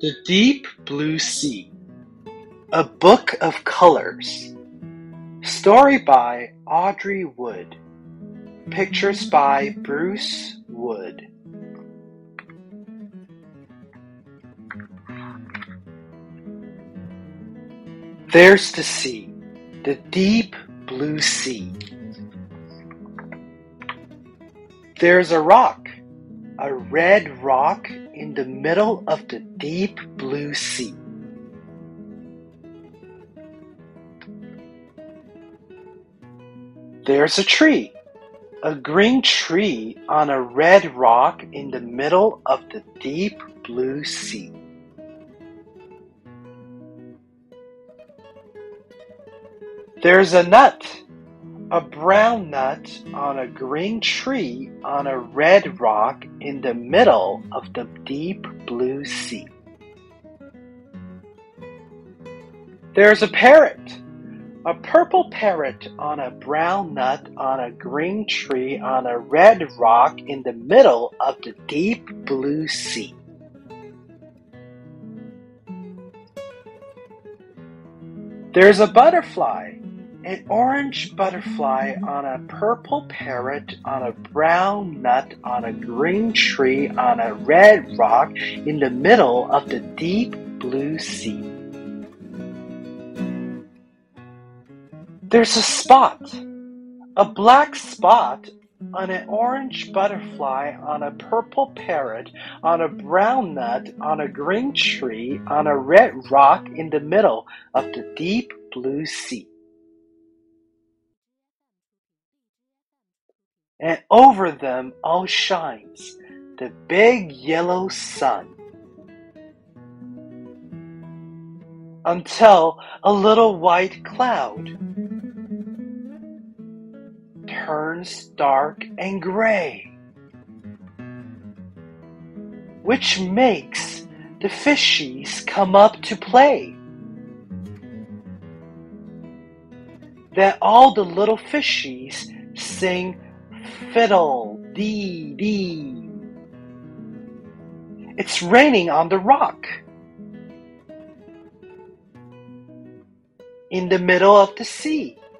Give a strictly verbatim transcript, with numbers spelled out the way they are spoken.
The Deep Blue Sea, A Book of Colors. Story by Audrey Wood. Pictures by Bruce Wood. There's the sea, the deep blue sea. There's a rock, a red rock in the middle of the deep blue sea. There's a tree, a green tree on a red rock in the middle of the deep blue sea. There's a nut, a brown nut on a green tree on a red rock in the middle of the deep blue sea. There's a parrot, a purple parrot on a brown nut on a green tree on a red rock in the middle of the deep blue sea. There's a butterfly, an orange butterfly on a purple parrot on a brown nut on a green tree on a red rock in the middle of the deep blue sea. There's a spot, a black spot on an orange butterfly on a purple parrot on a brown nut on a green tree on a red rock in the middle of the deep blue sea. And over them all shines the big yellow sun. Until a little white cloud turns dark and gray, which makes the fishies come up to play. Then all the little fishies sing fiddle-dee-dee. It's raining on the rock in the middle of the sea.